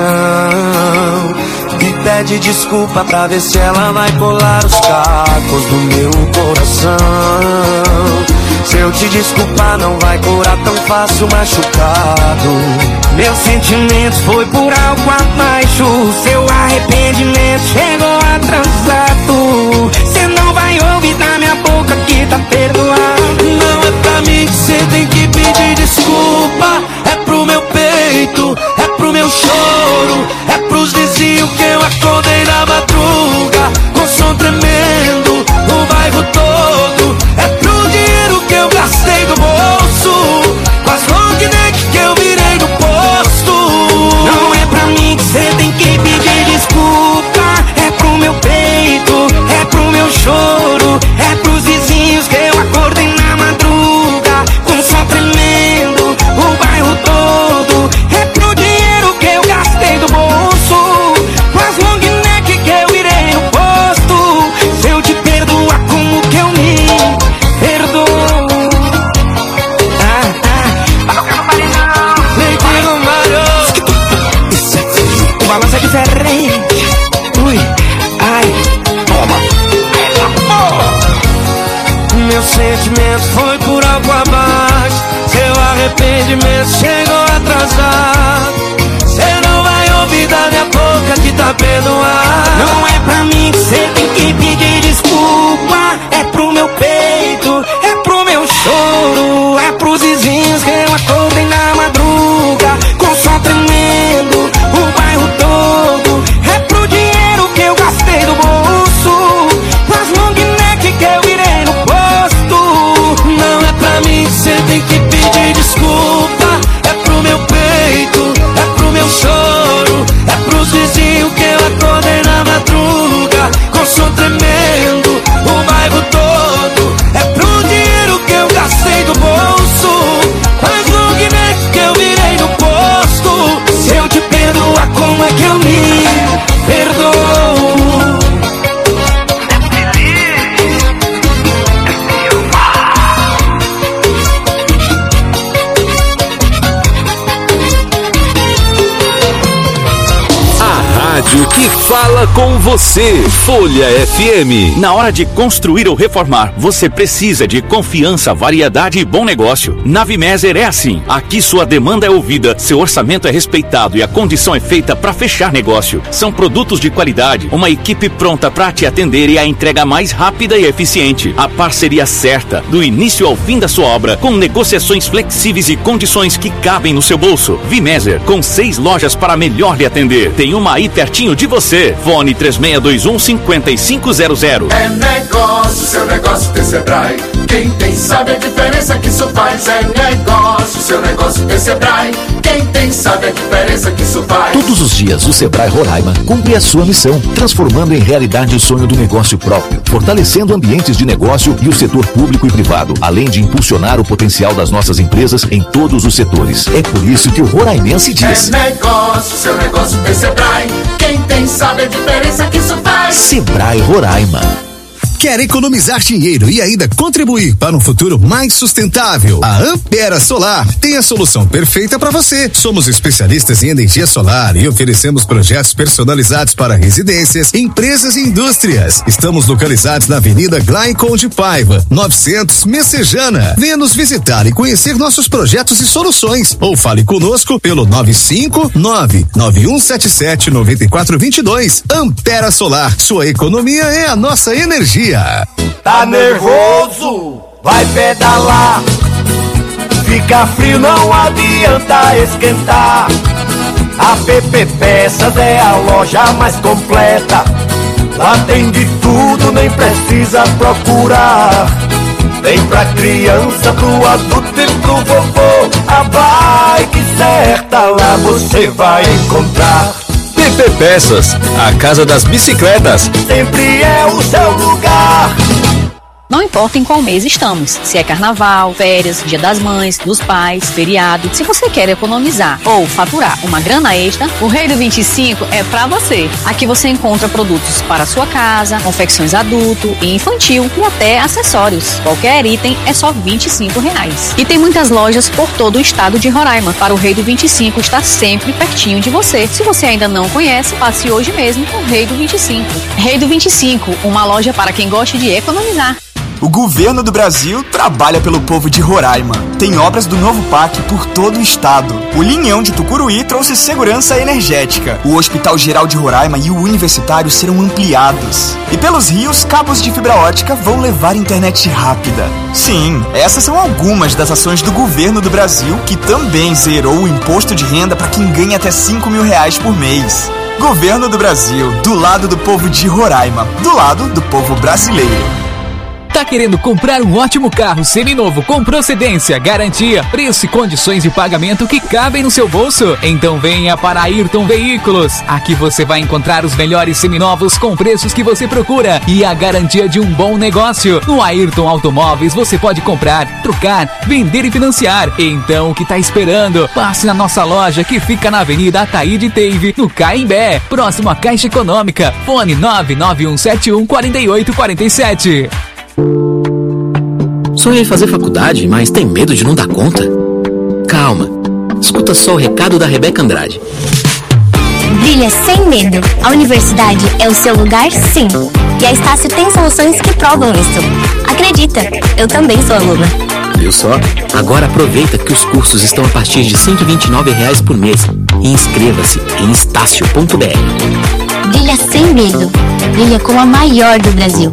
e pede desculpa pra ver se ela vai colar os cacos do meu coração. Se eu te desculpar não vai curar tão fácil machucado. Meus sentimentos foi por algo abaixo. Seu arrependimento chegou atrasado. Cê não vai ouvir da minha boca que tá perdoado. Não é pra mim que cê tem que pedir desculpa. É pro meu peito, é pro meu choro, é pros vizinhos que eu acordei na madruga com som tremendo, o bairro todo. É pro dinheiro que eu gastei do bolso, com as long neck que eu virei no posto. Não é pra mim que cê tem que pedir desculpa. É pro meu peito, é pro meu choro, é pros vizinhos que eu acordei na madruga com som tremendo, o bairro todo. É pro dinheiro que eu gastei do bolso, com as long neck que eu virei no posto. Se eu te perdoar, como que eu me perdoo? Ah, ah, nem que no Mario. O balanço é diferente. Ui, ai, toma. Meu sentimento foi por algo abaixo. Seu arrependimento chegou atrasado. Cê não vai ouvir da minha boca que tá perdoado. Não é pra mim que cê tem que pedir desculpa. É pro meu peito, é pro meu choro, é pros vizinhos que eu acordei na madruga com som tremendo, o bairro todo. É pro dinheiro que eu gastei do bolso, com as long neck que eu virei no posto. Não é pra mim que cê tem que pedir desculpa. É pro meu peito, é pro meu choro, é pros vizinhos que eu acordei na madruga com som tremendo, o bairro todo. É pro dinheiro que eu gastei do bolso, com as long neck que eu virei no posto. Se eu te perdoar, como é que eu me perdoo? Rádio que fala com você. Folha F M. Na hora de construir ou reformar, você precisa de confiança, variedade e bom negócio. Na Vimeser é assim. Aqui sua demanda é ouvida, seu orçamento é respeitado e a condição é feita para fechar negócio. São produtos de qualidade, uma equipe pronta para te atender e a entrega mais rápida e eficiente. A parceria certa, do início ao fim da sua obra, com negociações flexíveis e condições que cabem no seu bolso. Vimeser, com seis lojas para melhor lhe atender. Tem uma aí pertinho de você. Fone três seis dois um, cinco cinco zero zero. É negócio, seu negócio tem Sebrae. Quem tem sabe a diferença que isso faz. É negócio, seu negócio tem Sebrae. Quem tem sabe a diferença que isso faz. Todos os dias o Sebrae Roraima cumpre a sua missão, transformando em realidade o sonho do negócio próprio, fortalecendo ambientes de negócio e o setor público e privado, além de impulsionar o potencial das nossas empresas em todos os setores. É por isso que o roraimense diz: é negócio, seu negócio tem Sebrae. Quem tem sabe a diferença que isso faz. Sebrae Roraima. Quer economizar dinheiro e ainda contribuir para um futuro mais sustentável? A Ampera Solar tem a solução perfeita para você. Somos especialistas em energia solar e oferecemos projetos personalizados para residências, empresas e indústrias. Estamos localizados na Avenida Glaicon de Paiva, novecentos Messejana. Venha nos visitar e conhecer nossos projetos e soluções. Ou fale conosco pelo nove cinco nove nove um sete sete nove quatro dois dois. Ampera Solar, sua economia é a nossa energia. Tá nervoso? Vai pedalar. Fica frio, não adianta esquentar. A P P Peças é a loja mais completa. Lá tem de tudo, nem precisa procurar. Tem pra criança, pro adulto e pro vovô. A bike certa lá você vai encontrar. P P Peças, a casa das bicicletas. Sempre é o seu lugar. Não importa em qual mês estamos, se é carnaval, férias, dia das mães, dos pais, feriado. Se você quer economizar ou faturar uma grana extra, o Rei do vinte e cinco é pra você. Aqui você encontra produtos para sua casa, confecções adulto e infantil e até acessórios. Qualquer item é só vinte e cinco reais. E tem muitas lojas por todo o estado de Roraima para o Rei do vinte e cinco estar sempre pertinho de você. Se você ainda não conhece, passe hoje mesmo com o Rei do vinte e cinco. Rei do vinte e cinco, uma loja para quem gosta de economizar. O governo do Brasil trabalha pelo povo de Roraima. Tem obras do novo P A C por todo o estado. O Linhão de Tucuruí trouxe segurança energética. O Hospital Geral de Roraima e o Universitário serão ampliados. E pelos rios, cabos de fibra ótica vão levar internet rápida. Sim, essas são algumas das ações do governo do Brasil, que também zerou o imposto de renda para quem ganha até cinco mil reais por mês. Governo do Brasil, do lado do povo de Roraima, do lado do povo brasileiro. Tá querendo comprar um ótimo carro seminovo com procedência, garantia, preço e condições de pagamento que cabem no seu bolso? Então venha para Ayrton Veículos. Aqui você vai encontrar os melhores seminovos com preços que você procura e a garantia de um bom negócio. No Ayrton Automóveis você pode comprar, trocar, vender e financiar. Então o que tá esperando? Passe na nossa loja que fica na Avenida Ataíde Teive, no Caimbé, próximo à Caixa Econômica. Fone nove nove um sete um quatro oito quatro sete. Sonha em fazer faculdade, mas tem medo de não dar conta? Calma, escuta só o recado da Rebeca Andrade. Brilha sem medo. A universidade é o seu lugar, sim. E a Estácio tem soluções que provam isso. Acredita, eu também sou aluna. Viu só? Agora aproveita que os cursos estão a partir de cento e vinte e nove reais por mês. E inscreva-se em estácio ponto b r. Brilha sem medo. Brilha com a maior do Brasil.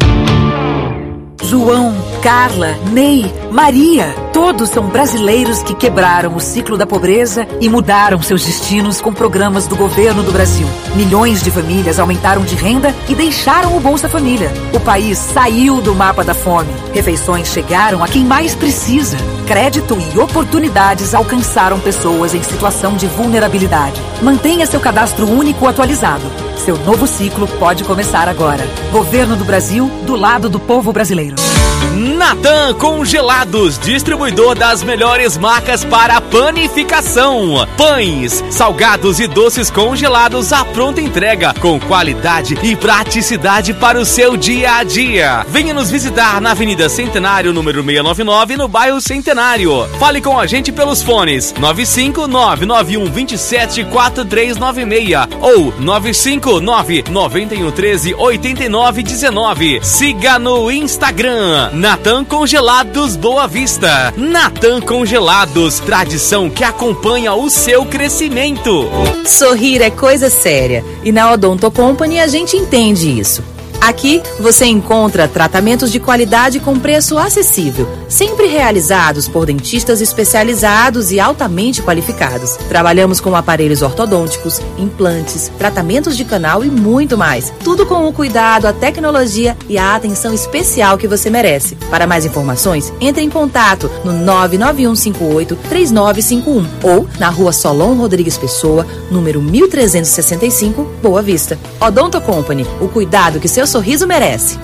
João, Carla, Ney, Maria, todos são brasileiros que quebraram o ciclo da pobreza e mudaram seus destinos com programas do governo do Brasil. Milhões de famílias aumentaram de renda e deixaram o Bolsa Família. O país saiu do mapa da fome. Refeições chegaram a quem mais precisa. Crédito e oportunidades alcançaram pessoas em situação de vulnerabilidade. Mantenha seu cadastro único atualizado. Seu novo ciclo pode começar agora. Governo do Brasil, do lado do povo brasileiro. Natan Congelados, distribuidor das melhores marcas para panificação. Pães, salgados e doces congelados à pronta entrega, com qualidade e praticidade para o seu dia a dia. Venha nos visitar na Avenida Centenário, número seiscentos e noventa e nove, no bairro Centenário. Fale com a gente pelos fones nove cinco nove nove um dois sete quatro três nove seis ou nove cinco nove nove um um três oito nove um nove. Siga no Instagram Natan Congelados Boa Vista. Natan Congelados, tradição que acompanha o seu crescimento. Sorrir é coisa séria e na Odonto Company a gente entende isso. Aqui você encontra tratamentos de qualidade com preço acessível, sempre realizados por dentistas especializados e altamente qualificados. Trabalhamos com aparelhos ortodônticos, implantes, tratamentos de canal e muito mais. Tudo com o cuidado, a tecnologia e a atenção especial que você merece. Para mais informações, entre em contato no nove nove um cinco oito três nove cinco um ou na rua Solon Rodrigues Pessoa, número mil trezentos e sessenta e cinco, Boa Vista. Odonto Company, o cuidado que seu sorriso merece.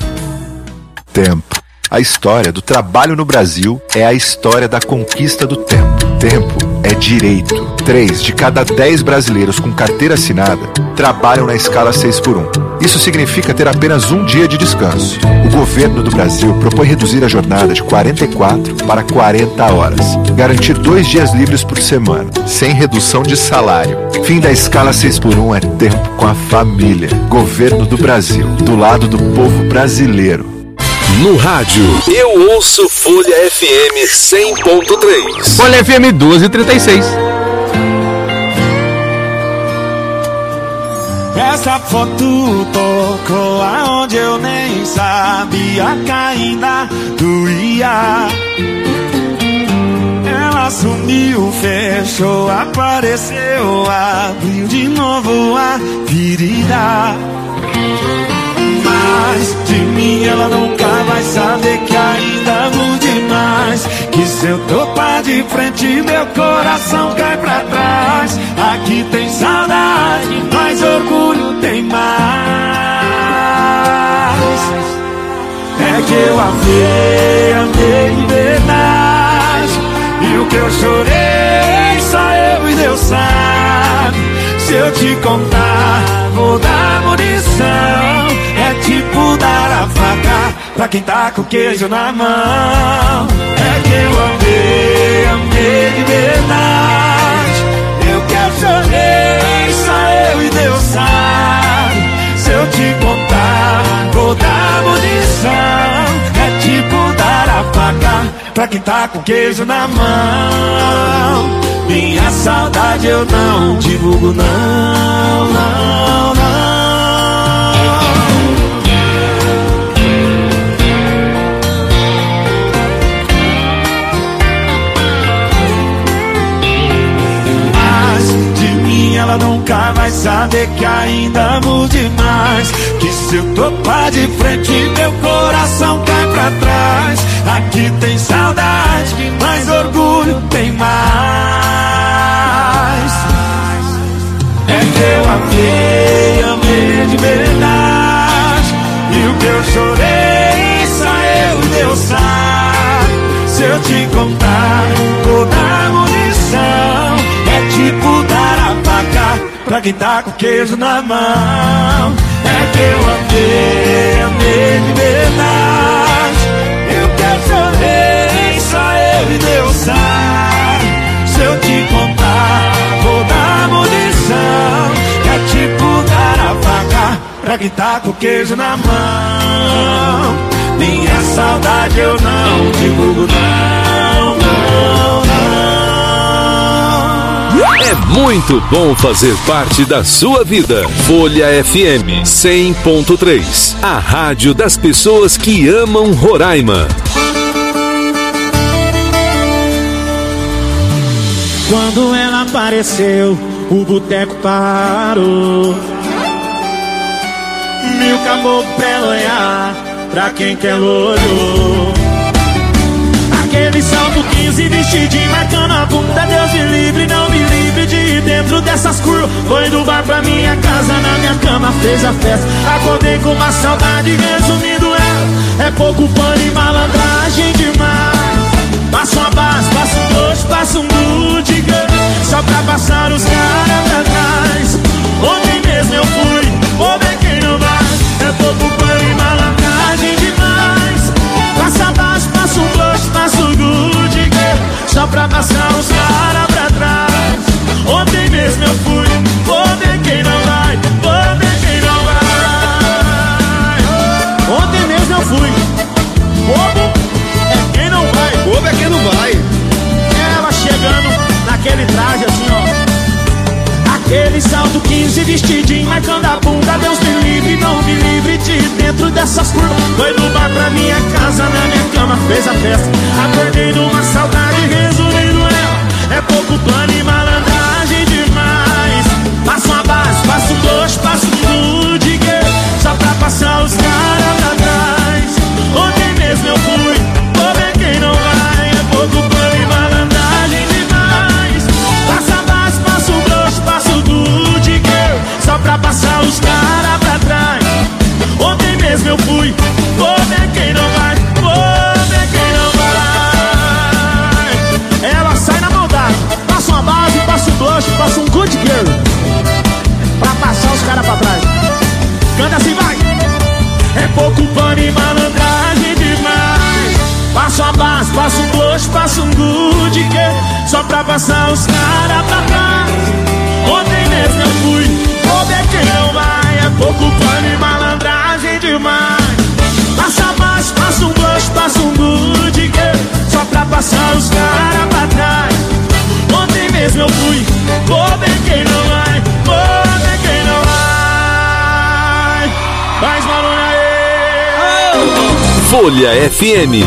Tempo. A história do trabalho no Brasil é a história da conquista do tempo. Tempo é direito. Três de cada dez brasileiros com carteira assinada trabalham na escala seis por um. Isso significa ter apenas um dia de descanso. O governo do Brasil propõe reduzir a jornada de quarenta e quatro para quarenta horas. Garantir dois dias livres por semana, sem redução de salário. Fim da escala seis por um é tempo com a família. Governo do Brasil, do lado do povo brasileiro. No rádio, eu ouço Folha F M cem ponto três. Folha F M doze e trinta e seis. Essa foto tocou aonde eu nem sabia que ainda doía. Ela sumiu, fechou, apareceu, abriu de novo a ferida. Mas de mim ela nunca vai saber que ainda amo demais. Que se eu topar de frente meu coração cai pra trás. Aqui tem saudade, mas orgulho tem mais. É que eu amei, amei de verdade. E o que eu chorei só eu e Deus sabe. Se eu te contar, vou dar munição. É tipo dar a faca pra quem tá com queijo na mão. É que eu amei, amei de verdade. Eu que eu chorei, só eu e Deus sabe. Se eu te contar, vou dar munição. É tipo dar a faca pra quem tá com queijo na mão. Minha saudade eu não divulgo, não, não, não. Ela nunca vai saber que ainda amo demais. Que se eu topar de frente meu coração cai pra trás. Aqui tem saudade, mas orgulho tem mais. É que eu amei, amei de verdade. E o que eu chorei só eu e Deus sabe. Se eu te contar toda a munição, é tipo dar a faca pra quem tá com queijo na mão. É que eu amei, amei de verdade. Eu que eu chorei, só eu e Deus sabe. Se eu te contar, vou dar munição. É tipo dar a faca pra quem tá com queijo na mão. Minha saudade eu não divulgo, não, não, não. É muito bom fazer parte da sua vida. Folha F M cem ponto três. A rádio das pessoas que amam Roraima. Quando ela apareceu, o boteco parou. Mil caboclo pra ela olhar, pra quem que ela olhou. Aquele salto quinze, vestidinho marcando a bunda. Deus me livre, não me livre de ir dentro dessas curvas. Foi do bar pra minha casa, na minha cama fez a festa. Acordei com uma saudade, resumindo ela é pouco pano e malandragem demais. Passa uma base, passa um doce, passa um nude, só pra passar os caras pra trás. Ontem mesmo eu fui, vou ver quem não vai. É pouco pano e malandragem demais. Passa a base, passa um doce, passa um nude, só pra passar os caras pra trás. Ontem mesmo eu fui, vou ver quem não vai. Vou ver quem não vai. Ontem mesmo eu fui, bobo é quem não vai. Bobo é quem não vai. Ela chegando naquele traje assim, ó. Aquele salto quinze, vestidinho marcando a bunda. Deus me livre, não me livre de dentro dessas curvas. Foi do bar pra minha casa, na minha cama fez a festa. Acordei numa saudade, resumindo ela é pouco plano e malandragem demais. Passa uma base, passa um doce, passa um nude, só pra passar os caras pra trás. Ontem mesmo eu fui, vou ver quem não vai. É pouco plano e malandragem demais. Passa a base, passa um doce, passa o nude, só pra passar os caras pra trás. Ontem mesmo eu fui, vou ver quem não vai. Vou ver quem não vai. Ela sai na maldade, passa uma passar os caras pra trás. Ontem mesmo eu fui, vou ver quem não vai. É pouco pano e malandragem demais. Passa mais, passa um blush, passa um good, só pra passar os caras pra trás. Ontem mesmo eu fui, vou ver quem não vai, vou ver quem não vai. Mais barulho aí. Folha F M.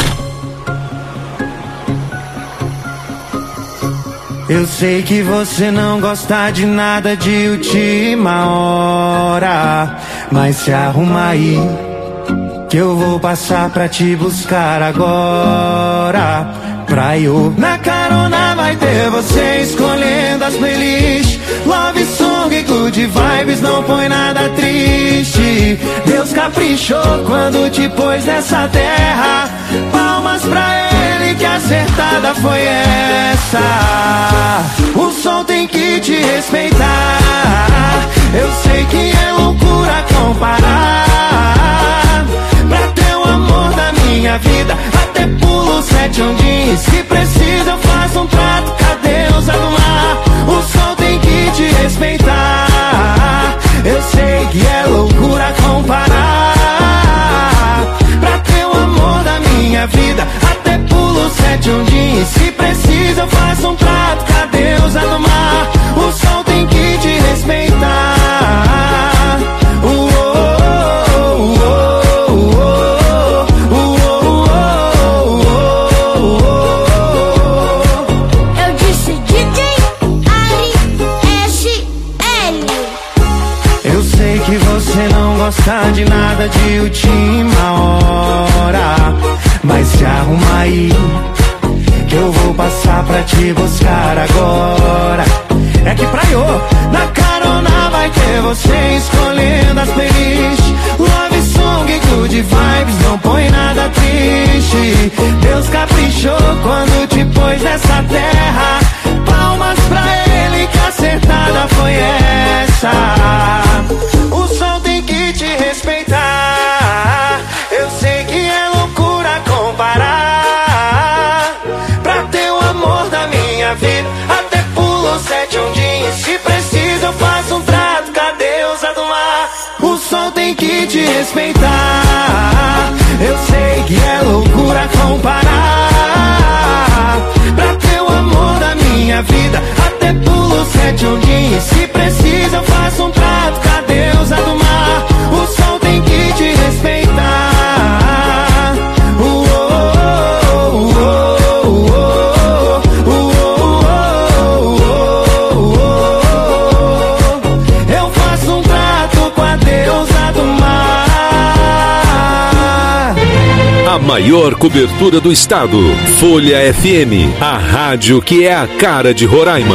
Eu sei que você não gosta de nada de última hora, mas se arruma aí, que eu vou passar pra te buscar agora. Pra eu na carona vai ter você escolhendo as playlists. Love song e good vibes, não põe nada triste. Deus caprichou quando te pôs nessa terra. Palmas pra ele que acertada foi essa. O som tem que te respeitar. Eu sei que é loucura comparar. Pra ter o amor da minha vida, até pulo sete ondinhos. Se precisa eu faço um trato com a deusa do mar. O sol tem que te respeitar. Eu sei que é loucura comparar. Pra ter o amor da minha vida, até pulo sete ondinhos. Se precisa eu faço um trato com a deusa do mar. O sol tem que te respeitar. Uh, oh, oh, oh, oh, oh, oh, oh, oh. Eu disse D J Ari S L. Eu sei que você não gosta de nada de última hora, mas se arruma aí, que eu vou passar pra te buscar agora. É que praiô, na carona vai ter você escolhendo as playlists. Love song e good vibes, não põe nada triste. Deus caprichou quando te pôs nessa terra. Palmas pra ele que acertada foi essa. O sol tem que te respeitar. Eu sei que é loucura comparar. Pra ter o amor da minha vida, até pulo sete ondinhos. Se precisa eu faço um trato com a deusa do mar. O sol tem que te respeitar. Eu sei que é loucura comparar. Pra ter o amor da minha vida, até pulo sete ondinhos. Se precisa eu faço um trato com a deusa do mar. O sol tem que te respeitar. Uh, oh, oh, oh, oh, oh, oh, oh, oh. Eu faço um trato com a deusa do mar. A maior cobertura do estado. Folha F M, a rádio que é a cara de Roraima.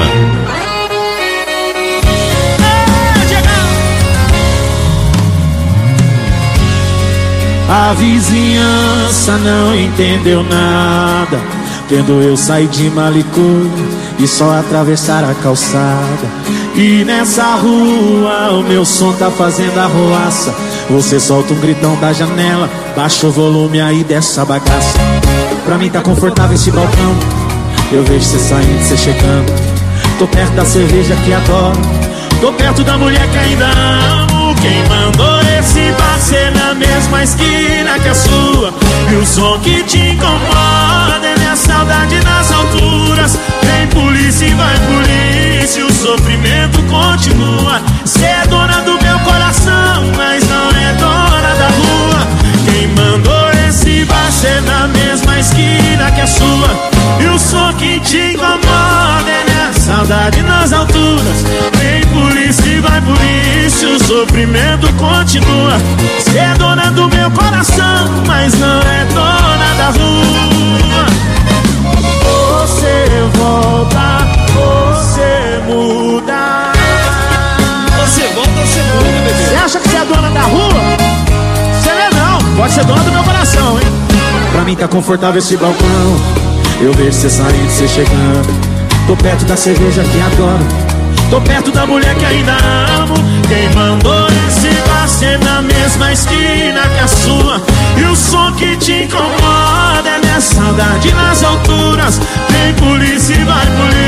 A vizinhança não entendeu nada, vendo eu sair de Malicô e só atravessar a calçada. E nessa rua o meu som tá fazendo arruaça. Você solta um gritão da janela, baixa o volume aí dessa bagaça. Pra mim tá confortável esse balcão, eu vejo cê saindo, cê chegando. Tô perto da cerveja que adoro, tô perto da mulher que ainda amo. Quem mandou esse bar ser na mesma esquina que a sua? E o som que te incomoda é minha saudade nas alturas. Vem polícia e vai polícia, o sofrimento continua. Cê é dona do meu coração, mas não é dona da rua. Quem mandou esse bar ser na mesma esquina que a sua? E o som que te incomoda é minha saudade nas alturas. Vem polícia e vai polícia, o sofrimento continua. Cê é dona do meu coração, mas não é dona da rua. Você volta, você muda. Você volta, você muda, bebê. Você acha que você é dona da rua? Você não é não, pode ser dona do meu coração, hein? Pra mim tá confortável esse balcão, eu vejo cê saindo, cê chegando. Tô perto da cerveja que adoro, tô perto da mulher que ainda amo. Quem mandou esse bar ser na mesma esquina que a sua? E o som que te incomoda é minha saudade nas alturas. Vem polícia e vai polícia,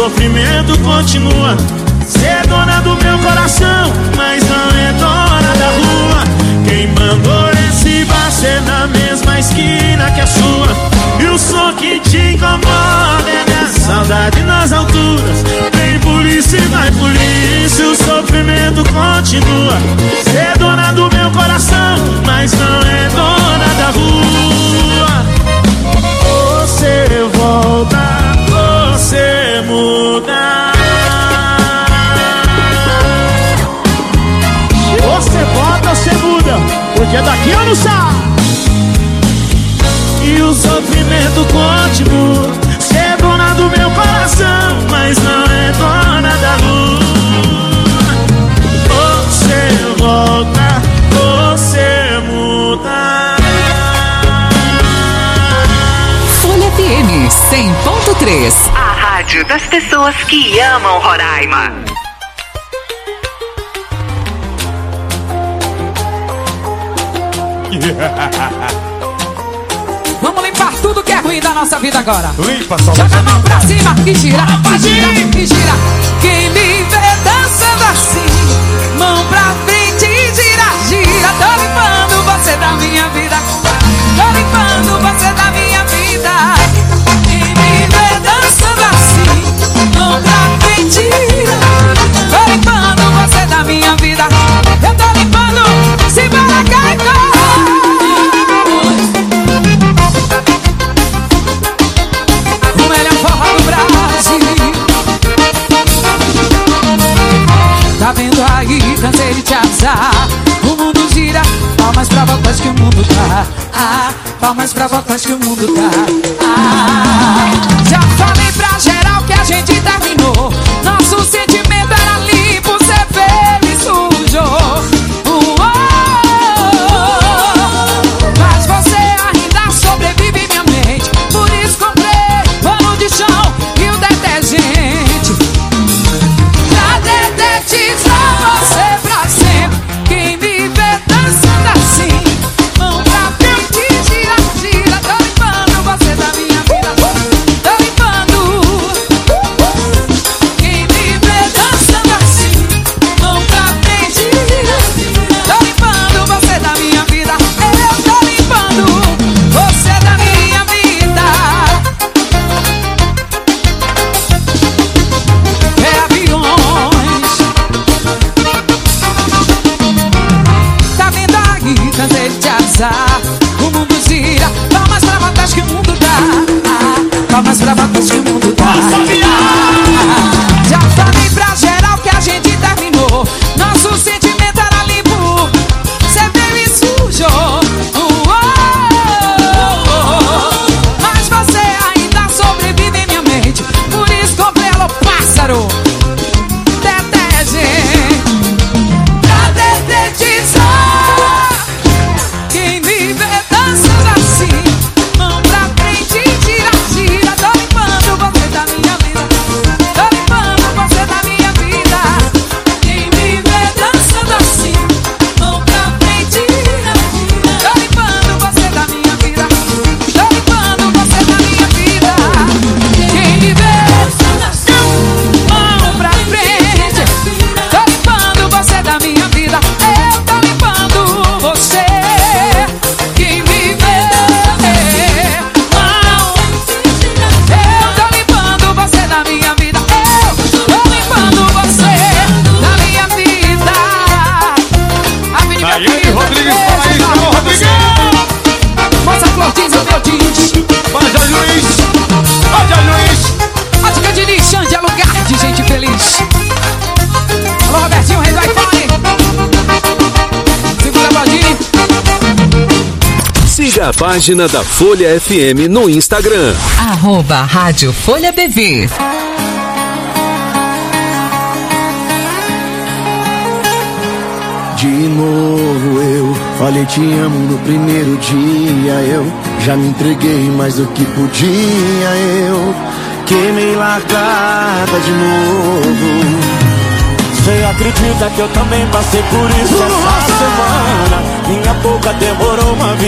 sofrimento continua. Cê é dona do meu coração, mas não é dona da rua. Quem mandou esse bar ser na mesma esquina que a sua? E o som que te incomoda é minha saudade nas alturas. Vem polícia e vai polícia, o sofrimento continua. Cê é dona do meu coração, mas não é dona da rua. Você volta, você muda. Você volta, você muda, porque daqui eu não saio. E o sofrimento continua. Cê é dona do meu coração, mas não é dona da lua. Você volta, você muda. Folha F M cem ponto três. A rádio das pessoas que amam Roraima. Vamos limpar tudo que é ruim da nossa vida agora. Limpa só. Joga a mão pra cima e gira, e gira, e gira. Quem me vê dançando assim, mão pra frente e gira, gira. Tô limpando você da minha vida. Tô limpando você da minha vida. Quem me vê dançando assim, mão pra frente e gira. Tô limpando você da minha vida. Eu tô limpando, se para cá e corre. Tá vendo aí, cansei de te avisar. O mundo gira, palmas pra voltas que o mundo dá. Ah, palmas pra voltas que o mundo dá. Ah, já falei pra geral que a gente terminou. Nosso sentimento era limpo, cê fez e sujou. Uh, oh, mas você ainda sobrevive em minha mente. Por isso comprei pano de chão e o detergente. Pra detetizar você pra sempre. Quem me vê dançando assim, mão pra frente, gira, gira. Tô limpando você da minha vida. Tô limpando. Quem me vê dançando assim, mão pra frente, gira, gira. Tô limpando você da minha vida. Eu tô limpando você da minha vida. É aviões. Tá vendo aí, cansei de te avisar. O mundo gira, palmas pra voltas que o mundo dá. Ah, palmas pra voltas que o mundo dá. Ah, já falei pra geral que a gente terminou. Nosso sentimento era limpo, cê veio e sujou. Uh, oh, oh, mas você ainda sobrevive em minha mente. Por isso comprei alô pássaro, detergente. Pra detetizar. Quem me vê dançando assim, mão pra frente, gira, gira. Tô limpando você da minha vida. Tô limpando você da minha vida. Quem me vê dançando assim, mão pra frente, gira, gira. Tô limpando você da minha vida. Tô limpando você da minha vida. Quem me vê dançando assim, mão pra frente. Tô limpando você da minha vida. Eu tô limpando você. Quem me vê, mão. Eu tô limpando você da minha vida. Eu tô limpando você da minha vida. Avenida Nayane Rodrigues, fala aí, Carol Rodrigues. Moça Flor diz o meu diz. Banja Luiz, Banja Luiz. Ótica de lixão de é lugar de gente feliz. Alô, Robertinho, rei do iPhone. Segura a Baldini. Siga a página da Folha F M no Instagram. Arroba Rádio Folha B V. De novo eu falei te amo no primeiro dia. Eu já me entreguei mais do que podia. Eu queimei largada de novo. Você acredita que eu também passei por isso essa semana? Minha boca demorou uma vida.